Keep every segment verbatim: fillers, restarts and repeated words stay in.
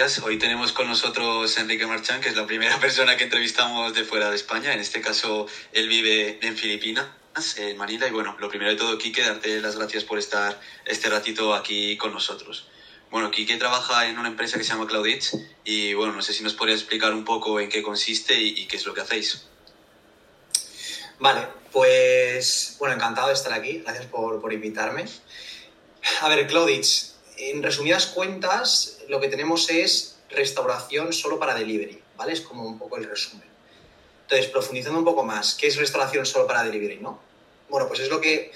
gracias. Hoy tenemos con nosotros a Enrique Marchán, que es la primera persona que entrevistamos de fuera de España. En este caso, él vive en Filipinas, en Manila. Y bueno, lo primero de todo, Quique, darte las gracias por estar este ratito aquí con nosotros. Bueno, Quique trabaja en una empresa que se llama Clouditch y bueno, no sé si nos podrías explicar un poco en qué consiste y, y qué es lo que hacéis. Vale, pues bueno, encantado de estar aquí. Gracias por, por invitarme. A ver, Clouditch, en resumidas cuentas, lo que tenemos es restauración solo para delivery, ¿vale? Es como un poco el resumen. Entonces, profundizando un poco más, ¿qué es restauración solo para delivery, no? Bueno, pues es lo que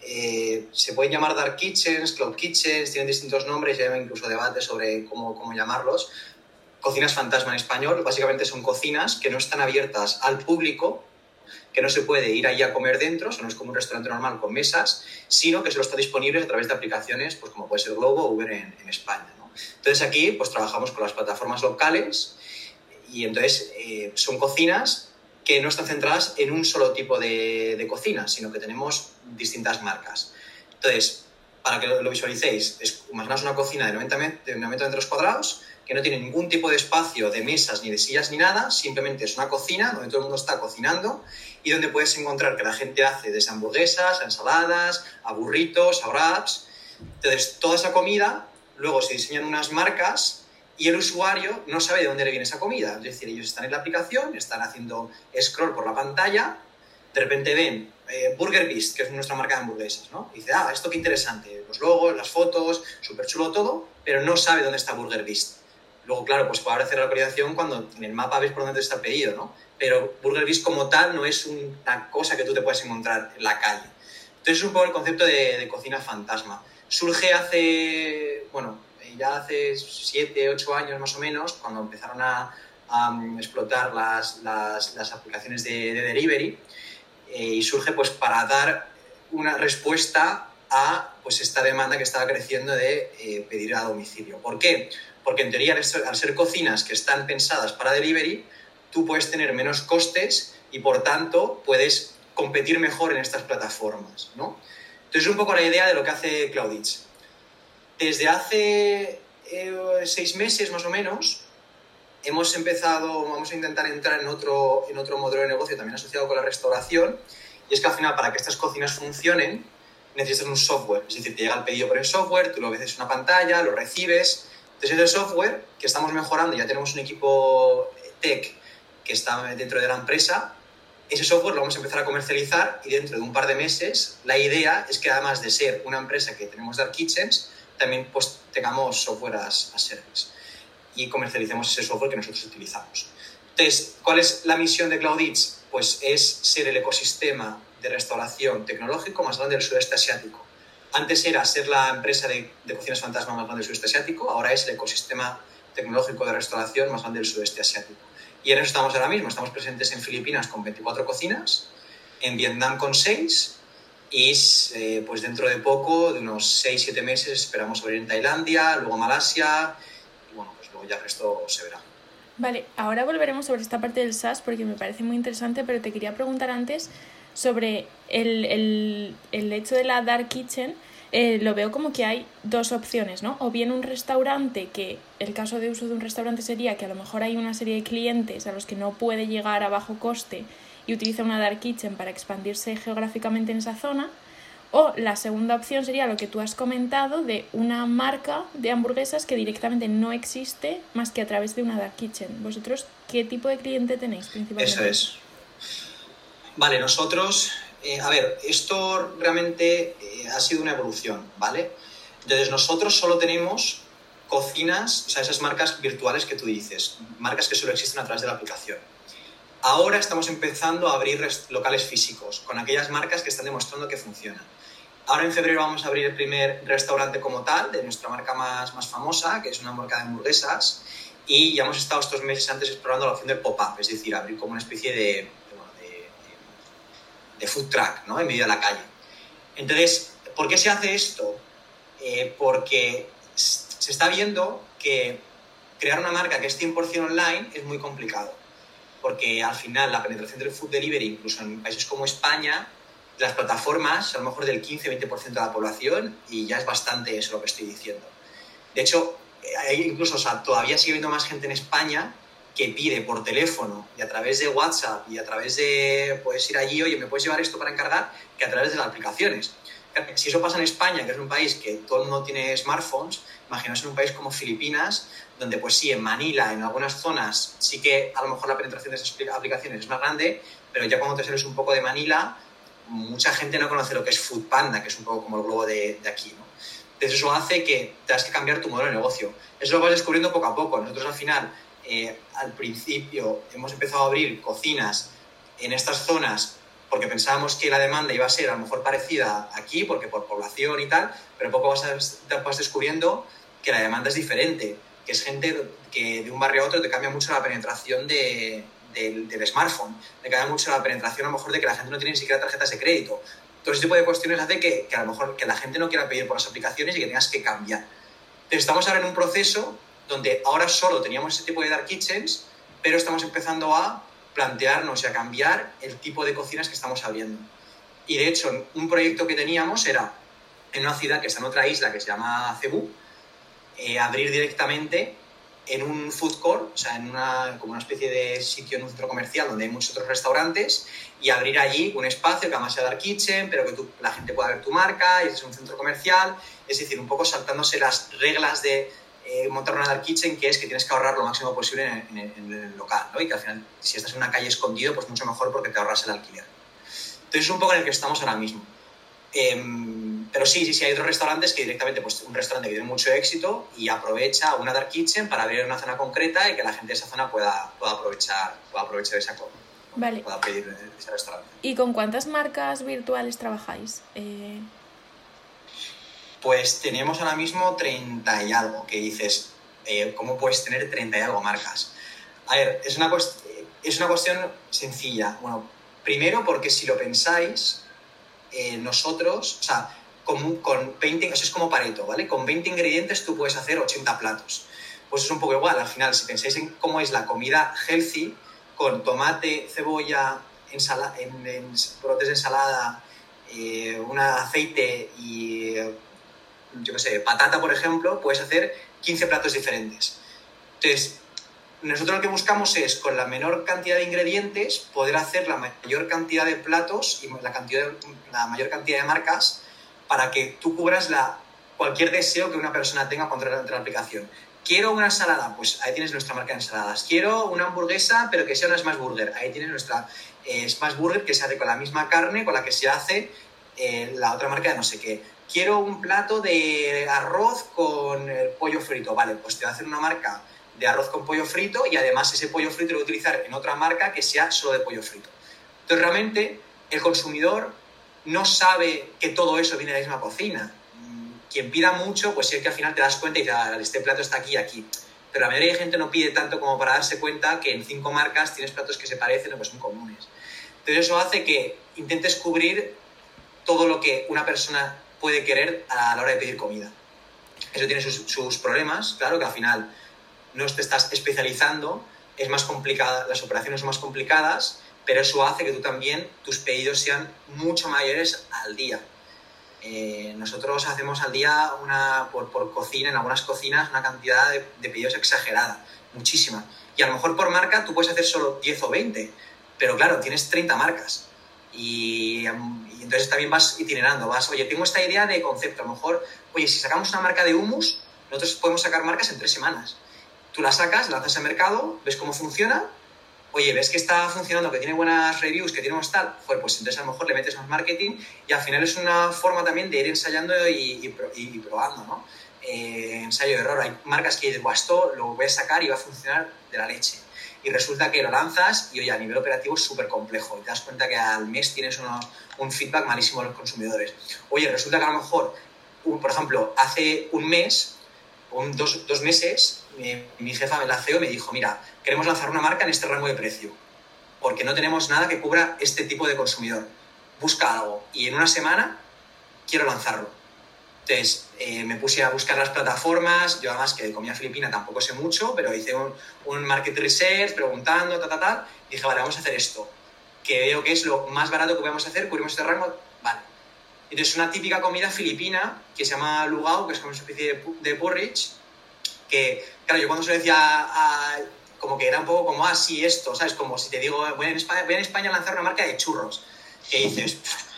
eh, se pueden llamar dark kitchens, cloud kitchens, tienen distintos nombres, ya hay incluso debate sobre cómo, cómo llamarlos. Cocinas fantasma en español, básicamente son cocinas que no están abiertas al público, que no se puede ir allí a comer dentro, o sea, no es como un restaurante normal con mesas, sino que solo está disponible a través de aplicaciones, pues como puede ser Globo o Uber en, en España, ¿no? Entonces aquí pues trabajamos con las plataformas locales y entonces eh, son cocinas que no están centradas en un solo tipo de, de cocina, sino que tenemos distintas marcas. Entonces, para que lo, lo visualicéis, es, imaginaos una cocina de noventa, de noventa metros cuadrados, que no tiene ningún tipo de espacio de mesas, ni de sillas, ni nada, simplemente es una cocina donde todo el mundo está cocinando y donde puedes encontrar que la gente hace desde hamburguesas, a ensaladas, a burritos, a wraps. Entonces, toda esa comida, luego se diseñan unas marcas y el usuario no sabe de dónde le viene esa comida. Es decir, ellos están en la aplicación, están haciendo scroll por la pantalla, de repente ven eh, Burger Beast, que es nuestra marca de hamburguesas, ¿no? Y dice, ah, esto qué interesante, los logos, las fotos, súper chulo todo, pero no sabe dónde está Burger Beast. Luego, claro, pues puede hacer la localización cuando en el mapa ves por dónde está pedido, ¿no? Pero Burger Beast como tal no es una cosa que tú te puedes encontrar en la calle. Entonces es un poco el concepto de, de cocina fantasma. Surge hace, bueno, ya hace siete, ocho años más o menos, cuando empezaron a, a explotar las, las, las aplicaciones de, de delivery, eh, y surge pues para dar una respuesta a pues esta demanda que estaba creciendo de eh, pedir a domicilio. ¿Por qué? Porque en teoría, al ser cocinas que están pensadas para delivery, tú puedes tener menos costes y, por tanto, puedes competir mejor en estas plataformas, ¿no? Entonces, un poco la idea de lo que hace Clouditch. Desde hace eh, seis meses, más o menos, hemos empezado, vamos a intentar entrar en otro, en otro modelo de negocio también asociado con la restauración, y es que al final, para que estas cocinas funcionen, necesitas un software. Es decir, te llega el pedido por el software, tú lo ves en una pantalla, lo recibes. Entonces, ese software que estamos mejorando, ya tenemos un equipo tech que está dentro de la empresa, ese software lo vamos a empezar a comercializar y dentro de un par de meses la idea es que, además de ser una empresa que tenemos dark kitchens, también pues tengamos software as a service y comercialicemos ese software que nosotros utilizamos. Entonces, ¿cuál es la misión de Clouditch? Pues es ser el ecosistema de restauración tecnológico más grande del sudeste asiático. Antes era ser la empresa de, de cocinas fantasma más grande del sudeste asiático, ahora es el ecosistema tecnológico de restauración más grande del sudeste asiático. Y en eso estamos ahora mismo. Estamos presentes en Filipinas con veinticuatro cocinas, en Vietnam con seis y eh, pues dentro de poco, de unos seis siete meses, esperamos abrir en Tailandia, luego Malasia y bueno, pues luego ya el resto se verá. Vale, ahora volveremos sobre esta parte del SaaS porque me parece muy interesante, pero te quería preguntar antes sobre el, el, el hecho de la Dark Kitchen. Eh, lo veo como que hay dos opciones, ¿no? O bien un restaurante, que el caso de uso de un restaurante sería que a lo mejor hay una serie de clientes a los que no puede llegar a bajo coste y utiliza una Dark Kitchen para expandirse geográficamente en esa zona. O la segunda opción sería lo que tú has comentado de una marca de hamburguesas que directamente no existe más que a través de una Dark Kitchen. ¿Vosotros qué tipo de cliente tenéis principalmente? Eso es. Vale, nosotros... Eh, a ver, esto realmente eh, ha sido una evolución, ¿vale? Entonces, nosotros solo tenemos cocinas, o sea, esas marcas virtuales que tú dices, marcas que solo existen a través de la aplicación. Ahora estamos empezando a abrir locales físicos con aquellas marcas que están demostrando que funcionan. Ahora en febrero vamos a abrir el primer restaurante como tal, de nuestra marca más, más famosa, que es una marca de hamburguesas, y ya hemos estado estos meses antes explorando la opción del pop-up, es decir, abrir como una especie de... de food truck, ¿no? En medio de la calle. Entonces, ¿por qué se hace esto? Eh, porque se está viendo que crear una marca que es cien por ciento online es muy complicado. Porque al final la penetración del food delivery, incluso en países como España, las plataformas, a lo mejor del quince a veinte por ciento de la población, y ya es bastante eso lo que estoy diciendo. De hecho, hay incluso, o sea, todavía sigue habiendo más gente en España que pide por teléfono y a través de WhatsApp y a través de, puedes ir allí, oye, ¿me puedes llevar esto para encargar? Que a través de las aplicaciones. Si eso pasa en España, que es un país que todo el mundo tiene smartphones, imaginaos en un país como Filipinas, donde pues sí, en Manila, en algunas zonas, sí que a lo mejor la penetración de esas aplicaciones es más grande, pero ya cuando te sales un poco de Manila, mucha gente no conoce lo que es Foodpanda, que es un poco como el globo de, de aquí, ¿no? Entonces eso hace que tengas que cambiar tu modelo de negocio. Eso lo vas descubriendo poco a poco. Nosotros al final, eh, al principio, hemos empezado a abrir cocinas en estas zonas porque pensábamos que la demanda iba a ser a lo mejor parecida aquí, porque por población y tal, pero poco vas, a, vas descubriendo que la demanda es diferente, que es gente que de un barrio a otro te cambia mucho la penetración de, de, del smartphone, te cambia mucho la penetración a lo mejor de que la gente no tiene ni siquiera tarjetas de crédito. Todo ese tipo de cuestiones hace que, que a lo mejor que la gente no quiera pedir por las aplicaciones y que tengas que cambiar. Entonces estamos ahora en un proceso donde ahora solo teníamos ese tipo de dark kitchens, pero estamos empezando a plantearnos y a cambiar el tipo de cocinas que estamos abriendo. Y de hecho, un proyecto que teníamos era en una ciudad que está en otra isla que se llama Cebú, eh, abrir directamente en un food court, o sea, en una, como una especie de sitio en un centro comercial donde hay muchos otros restaurantes, y abrir allí un espacio que además sea dark kitchen, pero que tú, la gente pueda ver tu marca, y es un centro comercial, es decir, un poco saltándose las reglas de eh, montar una dark kitchen, que es que tienes que ahorrar lo máximo posible en, en, en el local, ¿no? Y que al final, si estás en una calle escondido, pues mucho mejor porque te ahorras el alquiler. Entonces es un poco en el que estamos ahora mismo. Eh, pero sí, sí, sí, hay otros restaurantes que directamente, pues un restaurante que tiene mucho éxito y aprovecha una dark kitchen para abrir una zona concreta y que la gente de esa zona pueda, pueda, aprovechar, pueda aprovechar esa cosa. Vale. Pueda pedir ese restaurante. ¿Y con cuántas marcas virtuales trabajáis? Eh... Pues tenemos ahora mismo treinta y algo, que dices, eh, ¿cómo puedes tener treinta y algo marcas? A ver, es una, cuest- es una cuestión sencilla. Bueno, primero porque si lo pensáis, eh, nosotros, o sea, con, con veinte, eso es como Pareto, ¿vale? Con veinte ingredientes tú puedes hacer ochenta platos. Pues es un poco igual, al final, si pensáis en cómo es la comida healthy, con tomate, cebolla, ensala, en, en brotes de ensalada, eh, un aceite y, yo qué sé, patata, por ejemplo, puedes hacer quince platos diferentes. Entonces, nosotros lo que buscamos es, con la menor cantidad de ingredientes, poder hacer la mayor cantidad de platos y la, cantidad, la mayor cantidad de marcas para que tú cubras la, cualquier deseo que una persona tenga contra la, contra la aplicación. Quiero una ensalada, pues ahí tienes nuestra marca de ensaladas. Quiero una hamburguesa, pero que sea una Smash Burger. Ahí tienes nuestra eh, Smash Burger, que se hace con la misma carne con la que se hace eh, la otra marca de no sé qué. Quiero un plato de arroz con el pollo frito. Vale, pues te va a hacer una marca de arroz con pollo frito y además ese pollo frito lo voy a utilizar en otra marca que sea solo de pollo frito. Entonces realmente el consumidor no sabe que todo eso viene de la misma cocina. Quien pida mucho, pues sí es que al final te das cuenta y dices, ah, este plato está aquí y aquí. Pero la mayoría de gente no pide tanto como para darse cuenta que en cinco marcas tienes platos que se parecen o que son comunes. Entonces eso hace que intentes cubrir todo lo que una persona puede querer a la hora de pedir comida. Eso tiene sus, sus problemas, claro, que al final no te estás especializando, es más complicada, las operaciones son más complicadas, pero eso hace que tú también, tus pedidos sean mucho mayores al día. Eh, nosotros hacemos al día una, por, por cocina, en algunas cocinas, una cantidad de, de pedidos exagerada, muchísima. Y a lo mejor por marca tú puedes hacer solo diez o veinte, pero claro, tienes treinta marcas. Y, y entonces también vas itinerando, vas, oye, tengo esta idea de concepto, a lo mejor, oye, si sacamos una marca de hummus, nosotros podemos sacar marcas en tres semanas. Tú la sacas, la lanzas al mercado, ves cómo funciona, oye, ves que está funcionando, que tiene buenas reviews, que tiene un tal, joder, pues entonces a lo mejor le metes más marketing y al final es una forma también de ir ensayando y, y, y probando, ¿no? Eh, ensayo de error. Hay marcas que dices, esto lo voy a sacar y va a funcionar de la leche. Y resulta que lo lanzas y, oye, a nivel operativo es súper complejo. Y te das cuenta que al mes tienes uno, un feedback malísimo de los consumidores. Oye, resulta que a lo mejor, un, por ejemplo, hace un mes, un, dos, dos meses, mi, mi jefa, la C E O, me dijo, mira, queremos lanzar una marca en este rango de precio, porque no tenemos nada que cubra este tipo de consumidor. Busca algo. Y en una semana quiero lanzarlo. Entonces, eh, me puse a buscar las plataformas. Yo además, que de comida filipina tampoco sé mucho, pero hice un, un market research preguntando, ta, ta, ta. Y dije, vale, vamos a hacer esto. Que veo que es lo más barato que podemos hacer, cubrimos este rango, vale. Entonces, una típica comida filipina que se llama lugao, que es como una especie de, de porridge, que, claro, yo cuando se lo decía a, a, como que era un poco como, ah, sí, esto, ¿sabes? Como si te digo, voy en España, voy en España a lanzar una marca de churros. Que dices,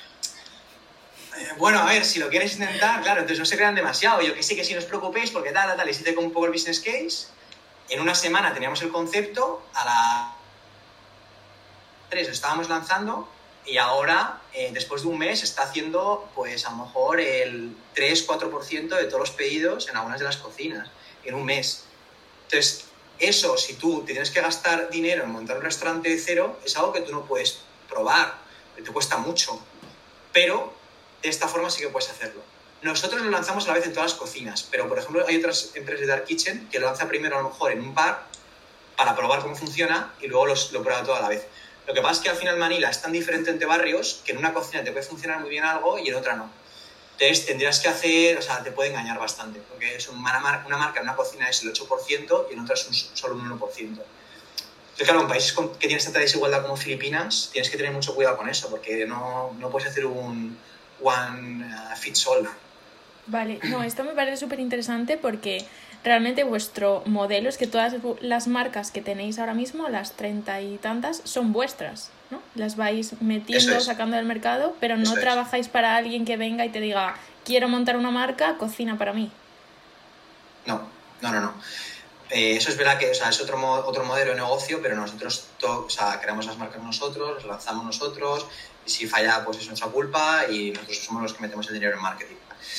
eh, bueno, a ver, si lo quieres intentar, claro, entonces no se crean demasiado. Yo que sí, que sí, no os preocupéis, porque tal, tal, tal, y si te con un poco el business case, en una semana teníamos el concepto, a la tres lo estábamos lanzando, y ahora, eh, después de un mes, está haciendo, pues, a lo mejor el tres cuatro por ciento de todos los pedidos en algunas de las cocinas, en un mes. Entonces, eso, si tú te tienes que gastar dinero en montar un restaurante de cero, es algo que tú no puedes probar, que te cuesta mucho. Pero, de esta forma sí que puedes hacerlo. Nosotros lo lanzamos a la vez en todas las cocinas, pero, por ejemplo, hay otras empresas de Dark Kitchen que lo lanzan primero, a lo mejor, en un bar, para probar cómo funciona, y luego los, lo prueba todo a la vez. Lo que pasa es que al final Manila es tan diferente entre barrios que en una cocina te puede funcionar muy bien algo y en otra no. Entonces tendrías que hacer, o sea, te puede engañar bastante, porque es una, mar- una marca en una cocina es el ocho por ciento y en otra es un, solo un uno por ciento. Entonces, claro, en países con, que tienes tanta desigualdad como Filipinas, tienes que tener mucho cuidado con eso, porque no, no puedes hacer un one uh, fits all. Vale, no, esto me parece súper interesante porque realmente vuestro modelo es que todas las marcas que tenéis ahora mismo, las treinta y tantas, son vuestras, ¿no? Las vais metiendo, es. sacando del mercado, pero no Eso trabajáis es. para alguien que venga y te diga, quiero montar una marca, cocina para mí. No, no, no, no. Eh, eso es verdad que, o sea, es otro, mo- otro modelo de negocio, pero nosotros to- o sea, creamos las marcas nosotros, las lanzamos nosotros, y si falla, pues es nuestra culpa y nosotros somos los que metemos el dinero en marketing.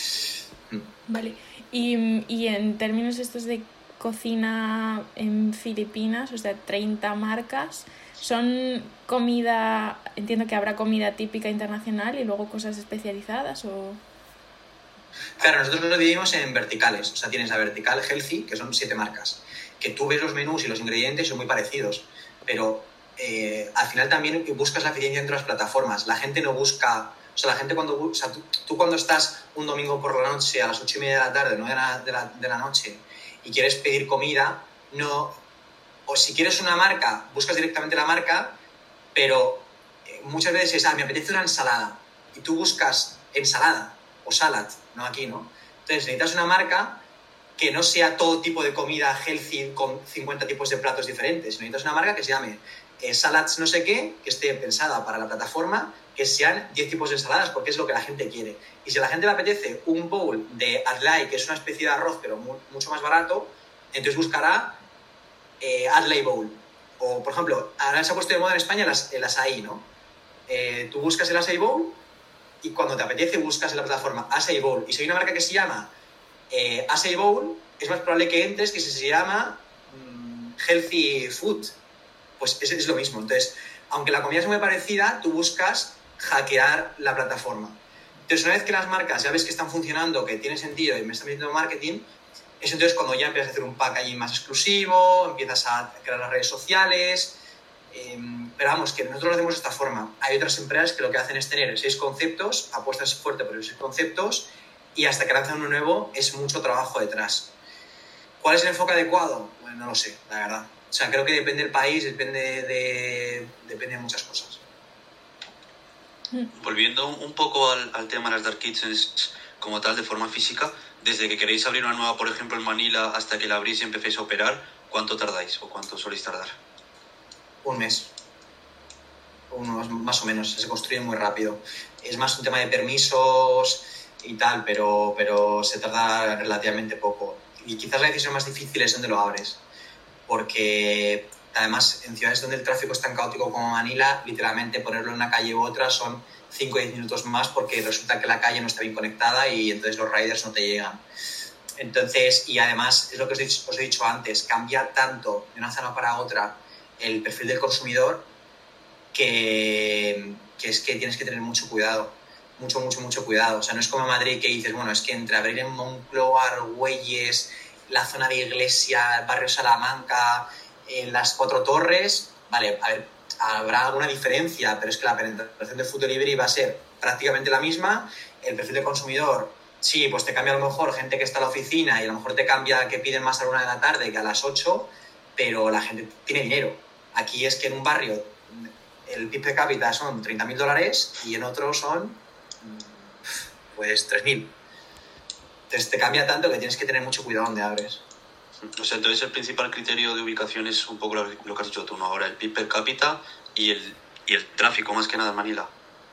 Vale, y, y en términos estos de cocina en Filipinas, o sea, treinta marcas, ¿son comida, entiendo que habrá comida típica internacional y luego cosas especializadas o...? Claro, nosotros lo dividimos en verticales, o sea, tienes la vertical healthy, que son siete marcas, que tú ves los menús y los ingredientes son muy parecidos, pero eh, al final también buscas la eficiencia entre las plataformas. La gente no busca, o sea, la gente cuando, o sea, tú, tú cuando estás un domingo por la noche a las ocho y media de la tarde, nueve de la, de, la, de la noche, y quieres pedir comida, no, o si quieres una marca, buscas directamente la marca, pero eh, muchas veces es, ah, me apetece una ensalada, y tú buscas ensalada o salad, no aquí, ¿no? Entonces necesitas una marca que no sea todo tipo de comida healthy con cincuenta tipos de platos diferentes. Necesitas una marca que se llame eh, salads no sé qué, que esté pensada para la plataforma, que sean diez tipos de ensaladas, porque es lo que la gente quiere. Y si a la gente le apetece un bowl de Adlai, que es una especie de arroz, pero mu- mucho más barato, entonces buscará eh, Adlai Bowl. O, por ejemplo, ahora se ha puesto de moda en España las, el açaí, ¿no? Eh, tú buscas el açaí bowl y cuando te apetece buscas en la plataforma açaí bowl. Y si hay una marca que se llama eh, açaí bowl, es más probable que entres que si se llama mmm, healthy food, pues es, es lo mismo. Entonces, aunque la comida es muy parecida, tú buscas hackear la plataforma. Entonces, una vez que las marcas ya ves que están funcionando, que tiene sentido y me están metiendo marketing, es entonces cuando ya empiezas a hacer un packaging más exclusivo, empiezas a crear las redes sociales. Eh, pero vamos, que nosotros lo hacemos de esta forma. Hay otras empresas que lo que hacen es tener seis conceptos, apuestas fuerte por esos seis conceptos y hasta que lanzan uno nuevo es mucho trabajo detrás. ¿Cuál es el enfoque adecuado? Bueno, no lo sé, la verdad. O sea, creo que depende del país, depende de, depende de muchas cosas. Volviendo un poco al, al tema de las Dark Kitchens como tal, de forma física, desde que queréis abrir una nueva, por ejemplo, en Manila, hasta que la abrís y empecéis a operar, ¿cuánto tardáis o cuánto soléis tardar? Un mes. Unos, más o menos, se construye muy rápido. Es más un tema de permisos y tal, pero, pero se tarda relativamente poco. Y quizás la decisión más difícil es dónde lo abres, porque además en ciudades donde el tráfico es tan caótico como Manila, literalmente ponerlo en una calle u otra son cinco o diez minutos más porque resulta que la calle no está bien conectada y entonces los riders no te llegan. Entonces, y además, es lo que os he dicho, os he dicho antes, cambia tanto de una zona para otra el perfil del consumidor que, que es que tienes que tener mucho cuidado, mucho, mucho, mucho cuidado. O sea, no es como Madrid que dices, bueno, es que entre abrir en Moncloa, Argüelles, la zona de Iglesia, el barrio Salamanca, en las Cuatro Torres, vale, a ver, habrá alguna diferencia, pero es que la penetración de food delivery va a ser prácticamente la misma. El perfil de consumidor, sí, pues te cambia a lo mejor gente que está en la oficina y a lo mejor te cambia que piden más a la una de la tarde que a las ocho, pero la gente tiene dinero. Aquí es que en un barrio el P I B per cápita son treinta mil dólares y en otro son pues tres mil. Entonces te cambia tanto que tienes que tener mucho cuidado donde abres. O sea, entonces el principal criterio de ubicación es un poco lo, lo que has dicho tú, ¿no? Ahora el P I B per cápita y el, y el tráfico más que nada en Manila.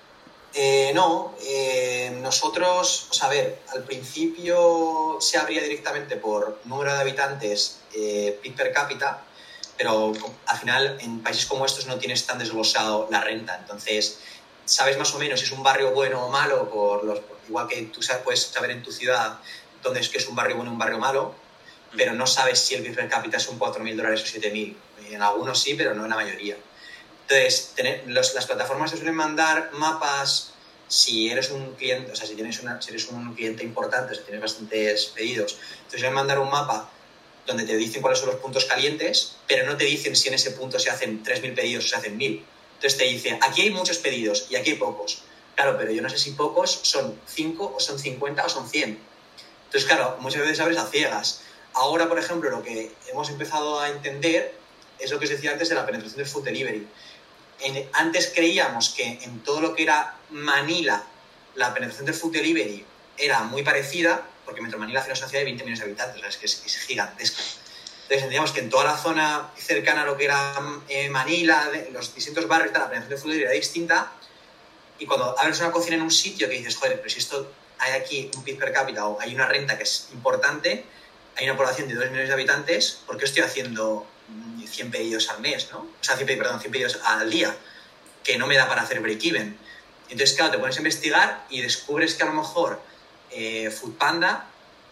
Eh, no, eh, nosotros, o sea, a ver, al principio se abría directamente por número de habitantes, eh, P I B per cápita, pero al final en países como estos no tienes tan desglosado la renta, entonces sabes más o menos si es un barrio bueno o malo, por los, igual que tú sabes, puedes saber en tu ciudad dónde es que es un barrio bueno o un barrio malo, pero no sabes si el P I B per cápita son cuatro mil dólares o siete mil. En algunos sí, pero no en la mayoría. Entonces, tener, los, las plataformas te suelen mandar mapas si eres un cliente, o sea, si, tienes una, si eres un cliente importante, si tienes bastantes pedidos, te suelen mandar un mapa donde te dicen cuáles son los puntos calientes, pero no te dicen si en ese punto se hacen tres mil pedidos o se hacen mil. Entonces te dice, aquí hay muchos pedidos y aquí hay pocos. Claro, pero yo no sé si pocos son cinco o son cincuenta o son cien. Entonces, claro, muchas veces abres a ciegas. Ahora, por ejemplo, lo que hemos empezado a entender es lo que os decía antes de la penetración del food delivery. En, antes creíamos que en todo lo que era Manila la penetración del food delivery era muy parecida, porque Metro Manila hace una sociedad de veinte millones de habitantes, o sea, es que es, es gigantesca. Entonces entendíamos que en toda la zona cercana a lo que era eh, Manila, de, los distintos barrios, la penetración del food delivery era distinta, y cuando abres una cocina en un sitio que dices, joder, pero si esto hay aquí un P I B per cápita o hay una renta que es importante, hay una población de dos millones de habitantes, ¿por qué estoy haciendo cien pedidos al mes, ¿no? O sea, cien, perdón, cien pedidos al día, que no me da para hacer break-even. Entonces, claro, te pones a investigar y descubres que a lo mejor eh, Foodpanda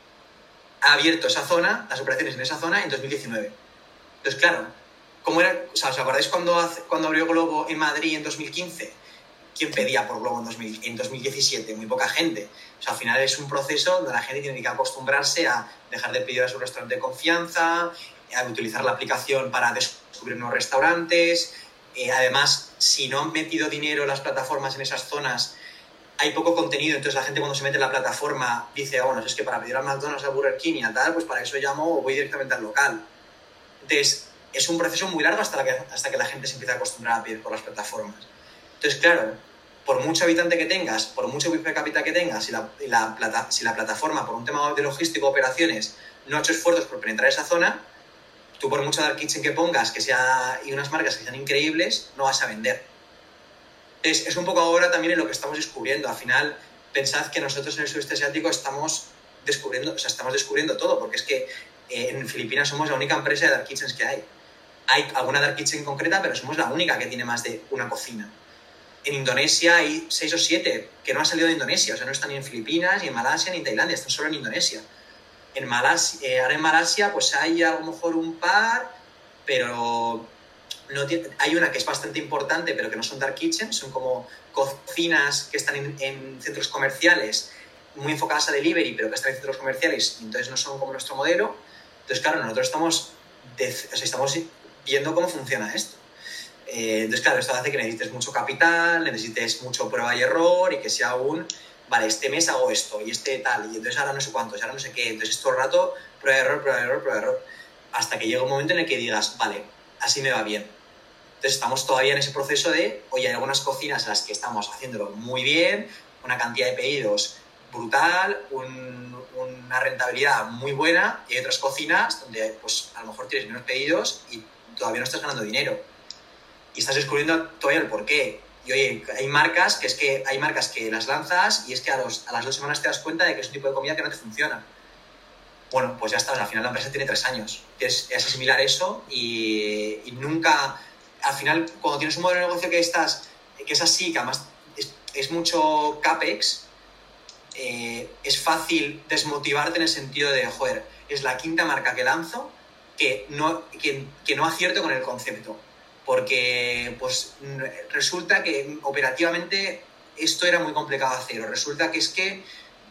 ha abierto esa zona, las operaciones en esa zona, en dos mil diecinueve. Entonces, claro, ¿cómo era? O sea, ¿os acordáis cuando, hace, cuando abrió Globo en Madrid en dos mil quince? ¿Quién pedía por Globo en, dos mil, en dos mil diecisiete? Muy poca gente. O sea, al final es un proceso donde la gente tiene que acostumbrarse a dejar de pedir a su restaurante de confianza, a utilizar la aplicación para descubrir nuevos restaurantes. Eh, además, si no han metido dinero las plataformas en esas zonas, hay poco contenido, entonces la gente cuando se mete en la plataforma dice, oh, bueno, es que para pedir a McDonald's, a Burger King y a tal, pues para eso llamo o voy directamente al local. Entonces, es un proceso muy largo hasta, la que, hasta que la gente se empieza a acostumbrar a pedir por las plataformas. Entonces, claro, por mucho habitante que tengas, por mucho P I B per cápita que tengas, si la, la plata, si la plataforma, por un tema de logístico, operaciones, no ha hecho esfuerzos por penetrar esa zona, tú por mucho dark kitchen que pongas que sea, y unas marcas que sean increíbles, no vas a vender. Es, es un poco ahora también en lo que estamos descubriendo. Al final, pensad que nosotros en el sudeste asiático estamos descubriendo, o sea, estamos descubriendo todo, porque es que eh, en Filipinas somos la única empresa de dark kitchens que hay. Hay alguna dark kitchen concreta, pero somos la única que tiene más de una cocina. En Indonesia hay seis o siete que no han salido de Indonesia, o sea, no están ni en Filipinas, ni en Malasia, ni en Tailandia, están solo en Indonesia. En Malasia, eh, ahora en Malasia pues hay a lo mejor un par, pero no tiene, hay una que es bastante importante, pero que no son dark kitchens, son como cocinas que están en, en centros comerciales, muy enfocadas a delivery, pero que están en centros comerciales, y entonces no son como nuestro modelo. Entonces, claro, nosotros estamos, de, o sea, estamos viendo cómo funciona esto. Eh, entonces, claro, esto hace que necesites mucho capital, necesites mucho prueba y error, y que sea un, vale, este mes hago esto, y este tal, y entonces ahora no sé cuántos, y ahora no sé qué, entonces todo el rato, prueba y error, prueba y error, prueba y error, hasta que llega un momento en el que digas, vale, así me va bien. Entonces estamos todavía en ese proceso de, oye, hay algunas cocinas en las que estamos haciéndolo muy bien, una cantidad de pedidos brutal, un, una rentabilidad muy buena, y hay otras cocinas donde pues a lo mejor tienes menos pedidos y todavía no estás ganando dinero. Y estás descubriendo todavía el porqué. Y oye, hay marcas que es que hay marcas que las lanzas y es que a, los, a las dos semanas te das cuenta de que es un tipo de comida que no te funciona. Bueno, pues ya está, al final la empresa tiene tres años. Es, es asimilar eso y, y nunca... Al final, cuando tienes un modelo de negocio que, estás, que es así, que además es, es mucho CAPEX, eh, es fácil desmotivarte en el sentido de, joder, es la quinta marca que lanzo que no, que, que no acierto con el concepto. Porque pues, resulta que operativamente esto era muy complicado de hacer. O resulta que es que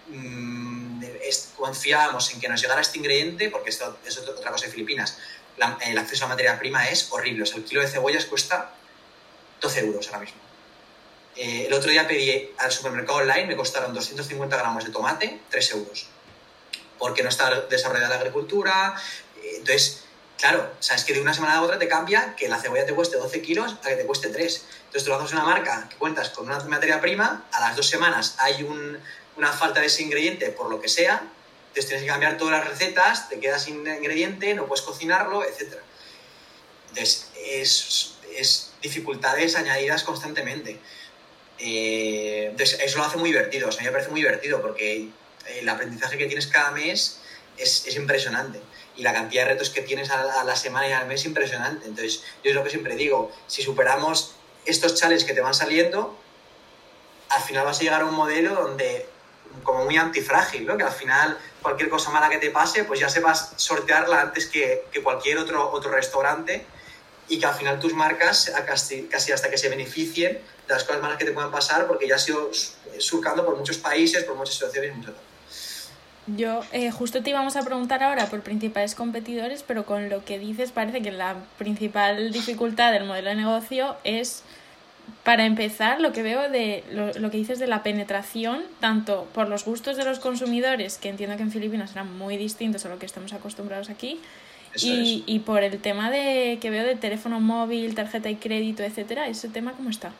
mmm, es, confiábamos en que nos llegara este ingrediente, porque esto es otra cosa de Filipinas. La, el acceso a la materia prima es horrible. O sea, el kilo de cebollas cuesta doce euros ahora mismo. Eh, el otro día pedí al supermercado online, me costaron doscientos cincuenta gramos de tomate, tres euros. Porque no está desarrollada la agricultura. Eh, entonces, claro, o sea, es que de una semana a otra te cambia que la cebolla te cueste doce kilos a que te cueste tres. Entonces, tú lo haces una marca que cuentas con una materia prima, a las dos semanas hay un, una falta de ese ingrediente por lo que sea, Entonces tienes que cambiar todas las recetas, te quedas sin ingrediente, no puedes cocinarlo, etcétera. Entonces, es, es dificultades añadidas constantemente. Eh, entonces, eso lo hace muy divertido. O sea, a mí me parece muy divertido porque el aprendizaje que tienes cada mes es, es impresionante. Y la cantidad de retos que tienes a la, a la semana y al mes es impresionante. Entonces, yo es lo que siempre digo, si superamos estos challenges que te van saliendo, al final vas a llegar a un modelo donde, como muy antifrágil, ¿no? Que al final cualquier cosa mala que te pase, pues ya sepas sortearla antes que, que cualquier otro, otro restaurante, y que al final tus marcas casi, casi hasta que se beneficien de las cosas malas que te puedan pasar, porque ya has ido surcando por muchos países, por muchas situaciones y mucho todo. Yo eh, justo te íbamos a preguntar ahora por principales competidores, pero con lo que dices parece que la principal dificultad del modelo de negocio es, para empezar, lo que veo de lo, lo que dices de la penetración, tanto por los gustos de los consumidores, que entiendo que en Filipinas serán muy distintos a lo que estamos acostumbrados aquí, y, y por el tema de que veo de teléfono móvil, tarjeta y crédito, etcétera. ¿Ese tema cómo está?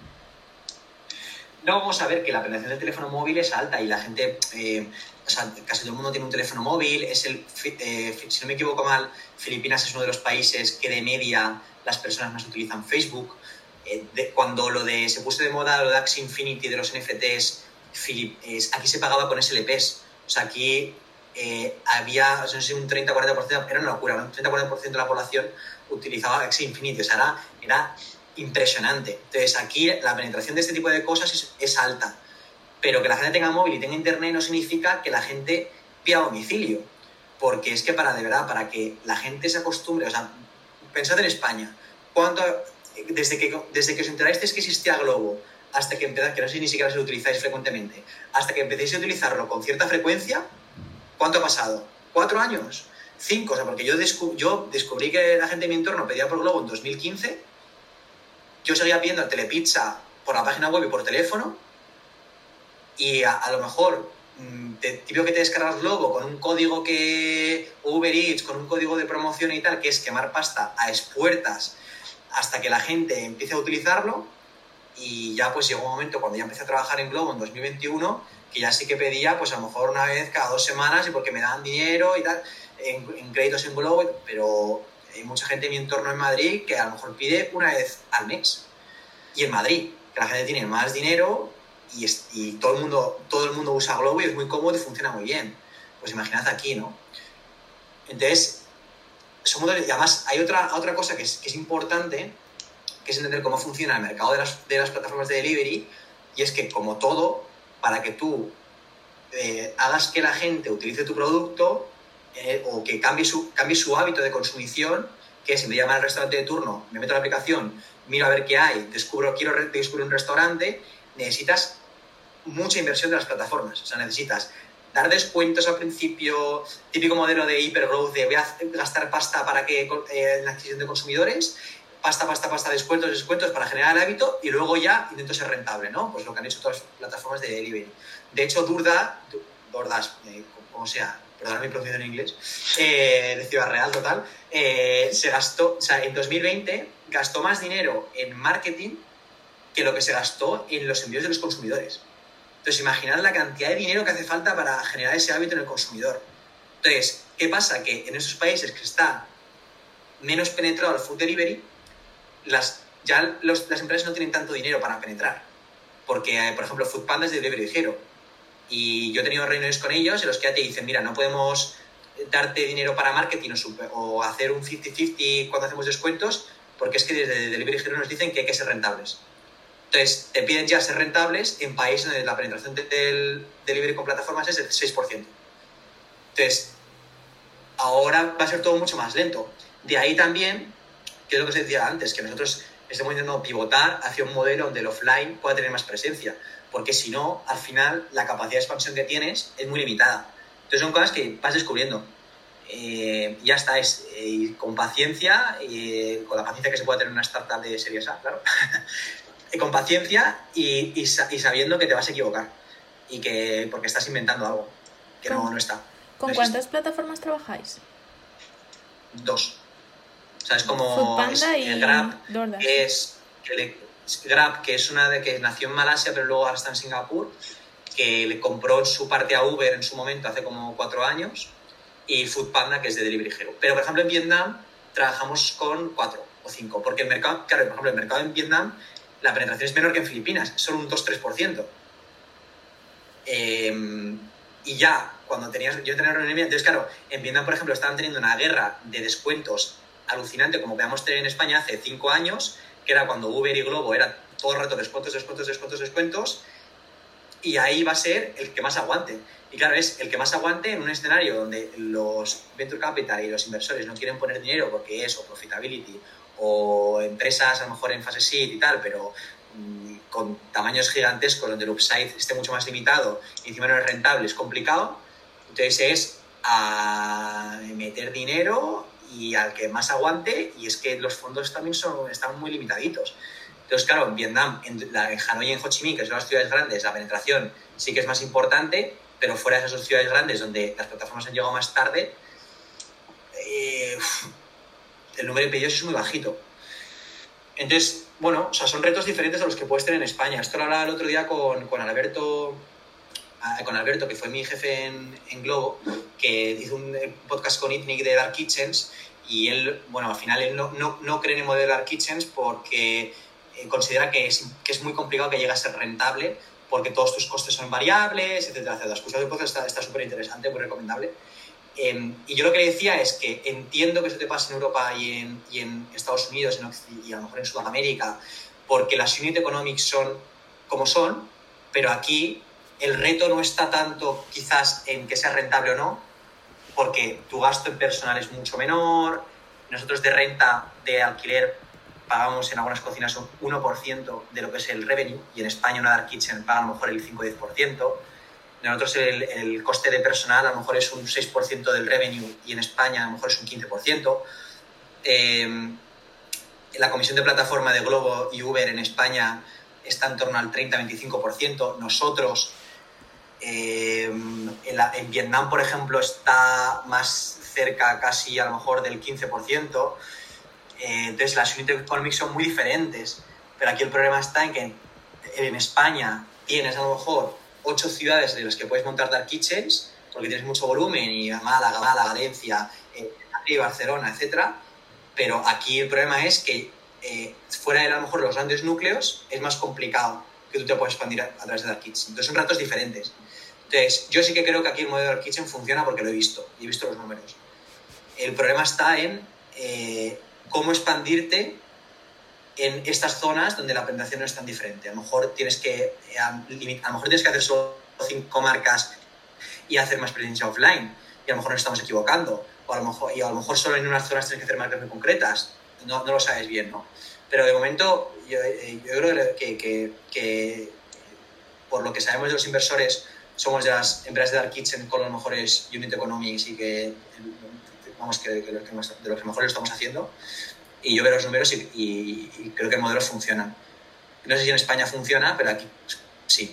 No, vamos a ver que la penetración del teléfono móvil es alta y la gente, eh, o sea, casi todo el mundo tiene un teléfono móvil. Es el, eh, si no me equivoco mal, Filipinas es uno de los países que de media las personas más utilizan Facebook. Eh, de, cuando lo de se puso de moda lo de Axie Infinity de los N F Ts, Filip, es, aquí se pagaba con S L Ps. O sea, aquí eh, había, no sé si un treinta a cuarenta por ciento, era una locura, un treinta a cuarenta por ciento de la población utilizaba Axie Infinity. O sea, era, era impresionante. Entonces, aquí la penetración de este tipo de cosas es, es alta. Pero que la gente tenga móvil y tenga internet no significa que la gente pida domicilio. Porque es que para, de verdad, para que la gente se acostumbre, o sea, pensad en España, ¿cuánto, desde que, desde que os enterasteis que existía Globo hasta que empezáis, que no sé ni siquiera si lo utilizáis frecuentemente, hasta que empecéis a utilizarlo con cierta frecuencia, ¿cuánto ha pasado? ¿Cuatro años? ¿Cinco? O sea, porque yo, descub- yo descubrí que la gente de mi entorno pedía por Globo en dos mil quince, yo seguía pidiendo Telepizza por la página web y por teléfono, y a, a lo mejor, te, típico que te descargas Globo con un código que Uber Eats, con un código de promoción y tal, que es quemar pasta a expuertas hasta que la gente empiece a utilizarlo. Y ya pues llegó un momento cuando ya empecé a trabajar en Globo en dos mil veintiuno, que ya sí que pedía pues a lo mejor una vez cada dos semanas, y porque me daban dinero y tal, en, en créditos en Globo, pero hay mucha gente en mi entorno en Madrid que a lo mejor pide una vez al mes. Y en Madrid, que la gente tiene más dinero y, es, y todo, el mundo, todo el mundo usa Globo y es muy cómodo y funciona muy bien. Pues imaginad aquí, ¿no? Entonces, somos, y además hay otra, otra cosa que es, que es importante, que es entender cómo funciona el mercado de las, de las plataformas de delivery, y es que, como todo, para que tú eh, hagas que la gente utilice tu producto eh, o que cambie su, cambie su hábito de consumición, que es, si me llaman al restaurante de turno, me meto a la aplicación, miro a ver qué hay, descubro, quiero re- descubrir un restaurante, necesitas mucha inversión de las plataformas. O sea, necesitas dar descuentos al principio, típico modelo de hipergrowth, de voy a gastar pasta para que eh, la adquisición de consumidores, pasta, pasta, pasta, descuentos, descuentos para generar el hábito, y luego ya intento ser rentable, ¿no? Pues lo que han hecho todas las plataformas de delivery. De hecho, Durda, DoorDash, eh, como sea, perdón mi pronunciación en inglés, eh, de Ciudad Real, total, eh, se gastó, o sea, en dos mil veinte gastó más dinero en marketing que lo que se gastó en los envíos de los consumidores. Entonces, imaginad la cantidad de dinero que hace falta para generar ese hábito en el consumidor. Entonces, ¿qué pasa? Que en esos países que está menos penetrado el food delivery, las, ya los, las empresas no tienen tanto dinero para penetrar. Porque, eh, por ejemplo, Foodpanda es de delivery ligero. Y yo he tenido reuniones con ellos en los que ya te dicen, mira, no podemos darte dinero para marketing o, super, o hacer un cincuenta cincuenta cuando hacemos descuentos, porque es que desde delivery ligero nos dicen que hay que ser rentables. Entonces, te piden ya ser rentables en países donde la penetración del delivery con plataformas es del seis por ciento. Entonces, ahora va a ser todo mucho más lento. De ahí también, que es lo que os decía antes, que nosotros estamos intentando pivotar hacia un modelo donde el offline pueda tener más presencia, porque si no, al final, la capacidad de expansión que tienes es muy limitada. Entonces, son cosas que vas descubriendo. Eh, ya está, es eh, con paciencia, eh, con la paciencia que se puede tener una startup de Series A, claro. Con paciencia y, y, y sabiendo que te vas a equivocar, y que porque estás inventando algo que ¿Con, no, no está. ¿Con no cuántas plataformas trabajáis? Dos. O sea, es como Foodpanda es, y Grab, DoorDash. es, es Grab, que es una de que nació en Malasia pero luego ahora está en Singapur, que le compró su parte a Uber en su momento hace como cuatro años, y Foodpanda, que es de Delivery Hero. Pero, por ejemplo, en Vietnam trabajamos con cuatro o cinco, porque el mercado, claro, por ejemplo, el mercado en Vietnam, la penetración es menor que en Filipinas, es solo un dos tres por ciento. Eh, y ya, cuando tenías, yo tenía una economía, entonces, claro, en Vietnam, por ejemplo, estaban teniendo una guerra de descuentos alucinante, como podíamos tener en España hace cinco años, que era cuando Uber y Globo era todo el rato descuentos, descuentos, descuentos, descuentos, y ahí va a ser el que más aguante. Y claro, es el que más aguante en un escenario donde los venture capital y los inversores no quieren poner dinero porque es o profitability o empresas a lo mejor en fase seed y tal, pero mmm, con tamaños gigantescos donde el upside esté mucho más limitado y encima no es rentable, es complicado. Entonces es a meter dinero y al que más aguante, y es que los fondos también son, están muy limitaditos. Entonces, claro, en Vietnam, en, la, en Hanoi y en Ho Chi Minh, que son las ciudades grandes, la penetración sí que es más importante, pero fuera de esas dos ciudades grandes donde las plataformas han llegado más tarde, eh, el número de pedidos es muy bajito. Entonces, bueno, o sea, son retos diferentes a los que puedes tener en España. Esto lo hablaba el otro día con, con Alberto, con Alberto, que fue mi jefe en, en Globo, que hizo un podcast con Itnic de Dark Kitchens, y él, bueno, al final él no, no, no cree en el modelo de Dark Kitchens porque considera que es, que es muy complicado que llegue a ser rentable porque todos tus costes son variables, etcétera, etcétera. La excusa de podcast está súper interesante, muy recomendable. Eh, y yo lo que le decía es que entiendo que eso te pasa en Europa y en, y en Estados Unidos en, y a lo mejor en Sudamérica, porque las unit economics son como son, pero aquí el reto no está tanto quizás en que sea rentable o no, porque tu gasto en personal es mucho menor. Nosotros de renta, de alquiler, pagamos en algunas cocinas un uno por ciento de lo que es el revenue, y en España una dark kitchen paga a lo mejor el cinco o diez por ciento. Nosotros el, el coste de personal a lo mejor es un seis por ciento del revenue, y en España a lo mejor es un quince por ciento. Eh, la comisión de plataforma de Globo y Uber en España está en torno al treinta a veinticinco por ciento. Nosotros, eh, en, la, en Vietnam, por ejemplo, está más cerca casi a lo mejor del quince por ciento. Eh, entonces las unit economics son muy diferentes, pero aquí el problema está en que en España tienes a lo mejor ocho ciudades de las que puedes montar dark kitchens porque tienes mucho volumen, y Málaga, Málaga, Valencia, eh, Barcelona, etcétera. Pero aquí el problema es que eh, fuera de a lo mejor los grandes núcleos es más complicado que tú te puedas expandir a, a través de dark kitchens. Entonces son retos diferentes. Entonces yo sí que creo que aquí el modelo de dark kitchen funciona porque lo he visto y he visto los números. El problema está en eh, cómo expandirte en estas zonas donde la penetración no es tan diferente. A lo mejor tienes que, a, a lo mejor tienes que hacer solo cinco marcas y hacer más presencia offline, y a lo mejor nos estamos equivocando, o a lo mejor, y a lo mejor solo en unas zonas tienes que hacer marcas muy concretas. No, no lo sabes bien, ¿no? Pero de momento yo, yo creo que, que, que por lo que sabemos de los inversores, somos de las empresas de dark kitchen con los mejores unit economics, y que vamos, que, que, que más, de los que mejor lo estamos haciendo. Y yo veo los números y, y, y creo que el modelo funciona. No sé si en España funciona, pero aquí sí.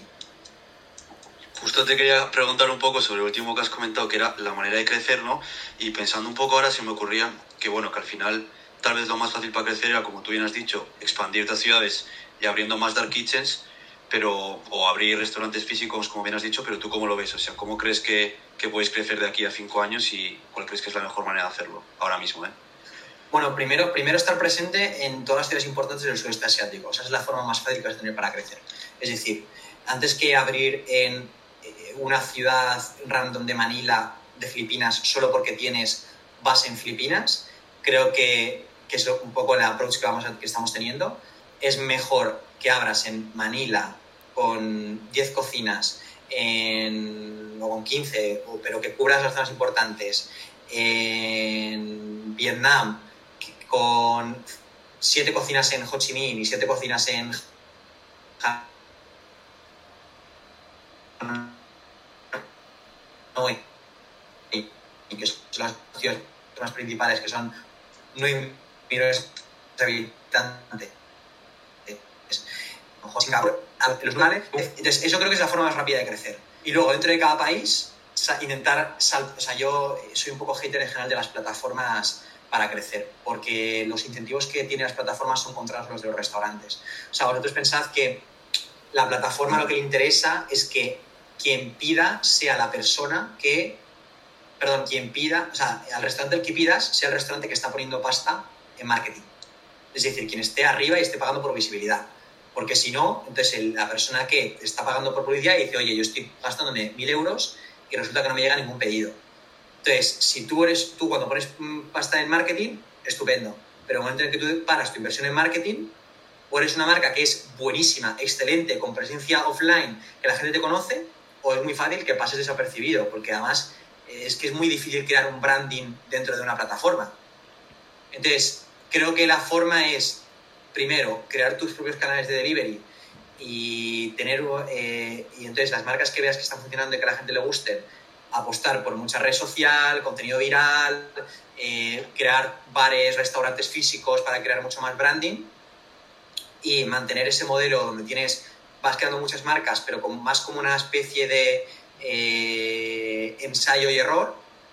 Justo te quería preguntar un poco sobre lo último que has comentado, que era la manera de crecer, ¿no? Y pensando un poco ahora, se me ocurría que, bueno, que al final tal vez lo más fácil para crecer era, como tú bien has dicho, expandirte a ciudades y abriendo más dark kitchens, pero, o abrir restaurantes físicos, como bien has dicho, pero ¿tú cómo lo ves? O sea, ¿cómo crees que, que puedes crecer de aquí a cinco años y cuál crees que es la mejor manera de hacerlo ahora mismo, eh? Bueno, primero, primero estar presente en todas las ciudades importantes del sudeste asiático. O sea, esa es la forma más fácil que vas a tener para crecer. Es decir, antes que abrir en una ciudad random de Manila, de Filipinas, solo porque tienes base en Filipinas, creo que, que es un poco el approach que, vamos a, que estamos teniendo. Es mejor que abras en Manila con diez cocinas en, o con quince, o, pero que cubras las zonas importantes. En Vietnam, con siete cocinas en Ho Chi Minh y siete cocinas en Hanoi, y que son las ciudades más principales, que son nueve millones de habitantes. Los lugares. Entonces, eso creo que es la forma más rápida de crecer. Y luego, dentro de cada país, intentar... Sal, o sea, yo soy un poco hater en general de las plataformas para crecer, porque los incentivos que tienen las plataformas son contra los de los restaurantes. O sea, vosotros pensad que la plataforma lo que le interesa es que quien pida sea la persona que, perdón, quien pida, o sea, al restaurante al que pidas sea el restaurante que está poniendo pasta en marketing. Es decir, quien esté arriba y esté pagando por visibilidad. Porque si no, entonces el, la persona que está pagando por publicidad y dice, oye, yo estoy gastándome mil euros y resulta que no me llega ningún pedido. Entonces, si tú eres, tú cuando pones pasta en marketing, estupendo. Pero en el momento en que tú paras tu inversión en marketing, o eres una marca que es buenísima, excelente, con presencia offline, que la gente te conoce, o es muy fácil que pases desapercibido, porque además es que es muy difícil crear un branding dentro de una plataforma. Entonces, creo que la forma es, primero, crear tus propios canales de delivery y tener, eh, y entonces las marcas que veas que están funcionando y que a la gente le gusten, apostar por mucha red social, contenido viral, eh, crear bares, restaurantes físicos para crear mucho más branding y mantener ese modelo donde tienes, vas creando muchas marcas, pero como, más como una especie de eh, ensayo y error.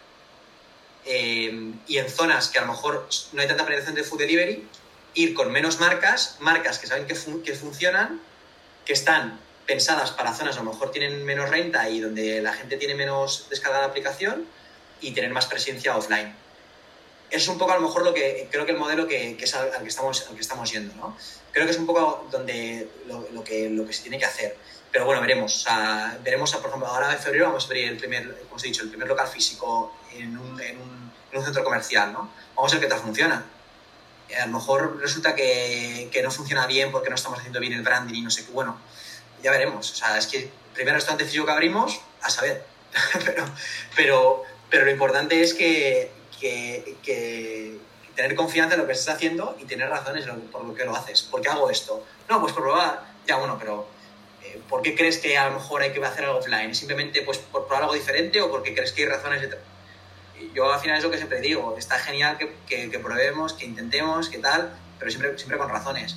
Eh, y en zonas que a lo mejor no hay tanta penetración de food delivery, ir con menos marcas, marcas que saben que, fun- que funcionan, que están pensadas para zonas a lo mejor tienen menos renta y donde la gente tiene menos descarga de la aplicación y tener más presencia offline. Es un poco a lo mejor lo que creo que el modelo que, que es al, al, que estamos, al que estamos yendo, ¿no? Creo que es un poco donde lo, lo, que, lo que se tiene que hacer. Pero bueno, veremos. O sea, veremos, por ejemplo, ahora en febrero vamos a abrir el primer, como os he dicho, el primer local físico en un, en un, en un centro comercial, ¿no? Vamos a ver qué tal funciona. A lo mejor resulta que, que no funciona bien porque no estamos haciendo bien el branding y no sé qué. Bueno, ya veremos. O sea, es que el primer restaurante físico que abrimos, a saber. pero, pero, pero lo importante es que, que, que tener confianza en lo que estás haciendo y tener razones por lo que lo haces. ¿Por qué hago esto? No, pues por probar. Ya, bueno, pero eh, ¿por qué crees que a lo mejor hay que hacer algo offline? ¿Simplemente pues, por probar algo diferente o porque crees que hay razones de... Yo al final es lo que siempre digo, está genial que, que, que probemos, que intentemos, que tal, pero siempre, siempre con razones.